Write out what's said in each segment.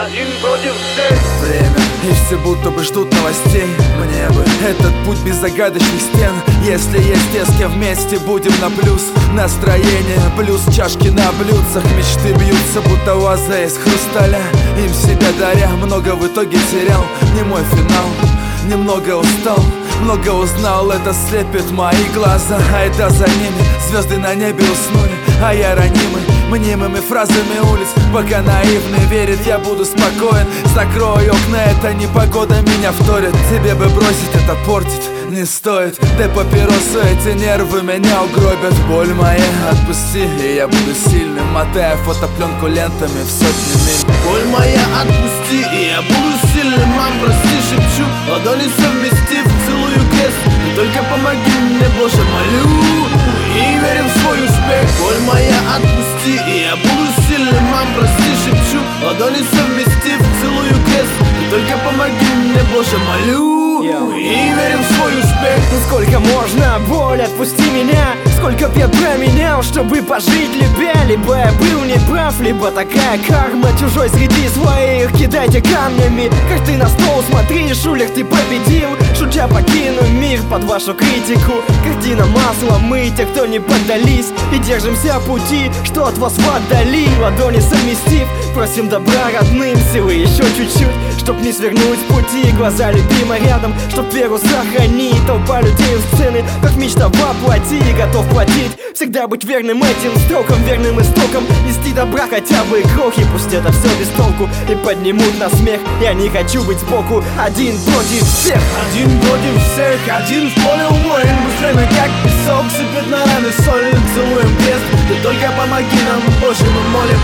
один против всех. Время, и все будто бы ждут новостей. Мне бы этот путь без загадочных стен. Если есть те, с кем вместе будем на плюс. Настроение плюс чашки на блюдцах. Мечты бьются, будто ваза из хрусталя. Им себя даря, много в итоге терял. Не мой финал, немного устал, много узнал, это слепит мои глаза. А это за ними, звезды на небе уснули, а я ранимый мнимыми фразами улиц. Пока наивный верит, я буду спокоен. Закрой окна, это непогода меня вторит. Тебе бы бросить, это портить не стоит. Дай папиросу, эти нервы меня угробят. Боль моя, отпусти, и я буду сильным. Мотая фотопленку лентами в сотни миль. Боль моя, отпусти, и я буду сильным. Мам, прости, шепчу, ладони совместив, целую крест. Ты только помоги мне, Боже, молю, и верим в свой успех. Боль моя, отпусти, и я буду сильным. Мам, прости, шепчу, ладони совместив, целую крест. Ты только помоги мне, Боже, молю, и верим в свой успех. Ну сколько можно, боль, отпусти меня. Сколько б я променял, чтобы пожить любя. Либо я был неправ, либо такая карма. Чужой среди своих, кидайте камнями. Как ты на стол смотришь, улер, ты победил. Шутя покину мир под вашу критику. Картина маслом, мы те, кто не поддались. И держимся пути, что от вас отдали. Ладони совместив, просим добра родным. Силы еще чуть-чуть, чтоб не свернуть с пути. Глаза любимой рядом, чтоб веру сохранить. Толпа людей у сцены, как мечта воплоти. Готов платить, всегда быть верным этим строкам, верным истокам. Нести добра хотя бы крохи, пусть это все без толку. И поднимут на смех, я не хочу быть сбоку. Один против всех, один против всех, один в поле воин. Время как песок, сыпет на раны соль. Целуем крест, ты только помоги нам, Боже, мы молим,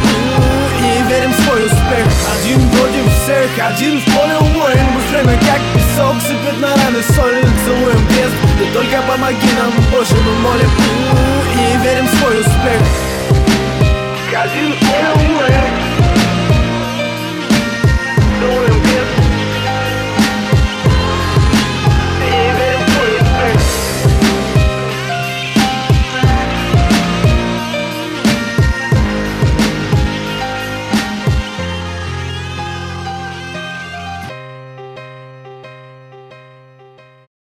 и верим в свой успех. Один против всех, один в поле воин. Время как песок, сыпет на раны соль. Целуем крест, ты только помоги нам, Боже, мы молим, и верим в свой успех. Один